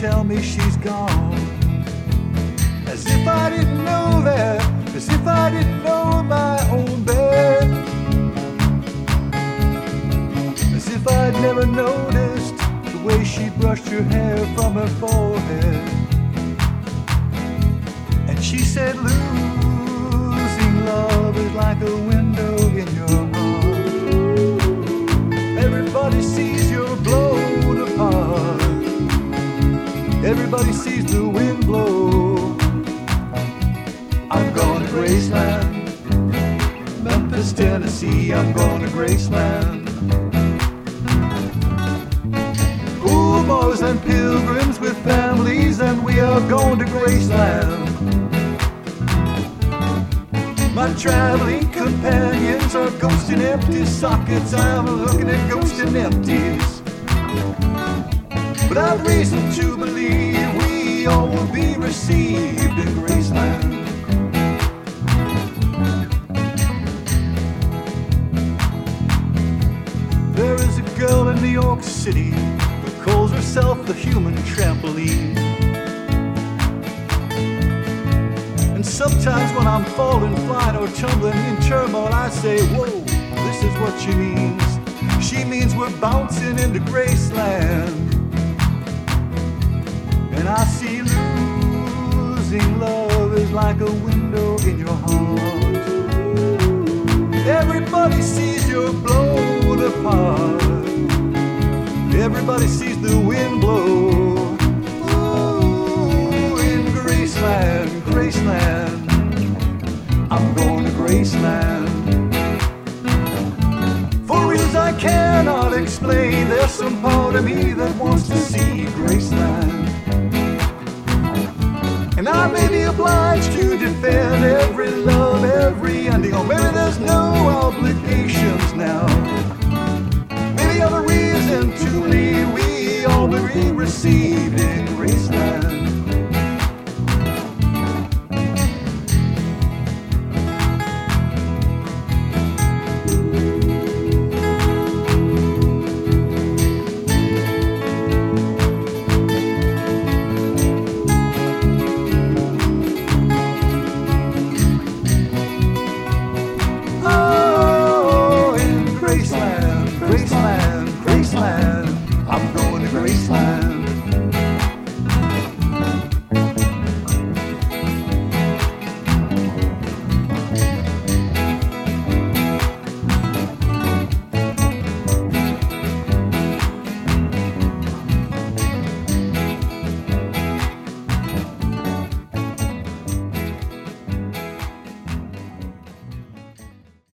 tell me she's gone. As if I didn't know that, as if I didn't know my own bed. As if I'd never noticed the way she brushed her hair from her forehead. And she said, losing love is like a window in your heart. Everybody sees you're blown apart. Everybody sees the wind blow. I'm going to Graceland, Memphis, Tennessee. I'm going to Graceland. Schoolboys and pilgrims with families, and we are going to Graceland. My traveling companions are ghosts in empty sockets. I'm looking at ghosts in empties. But I've reason to believe we all will be received in Graceland. There is a girl in New York City who calls herself the human trampoline. And sometimes when I'm falling flat or tumbling in turmoil, I say, whoa, this is what she means. She means we're bouncing into Graceland. And I see losing love is like a window in your heart. Everybody sees you're blown apart. Everybody sees the wind blow. Ooh, in Graceland, Graceland, I'm going to Graceland. For reasons I cannot explain, there's some part of me that wants to see Graceland. And I may be obliged to defend every love, every ending. Or maybe there's no obligations now. Maybe I've a reason to believe we all will be received in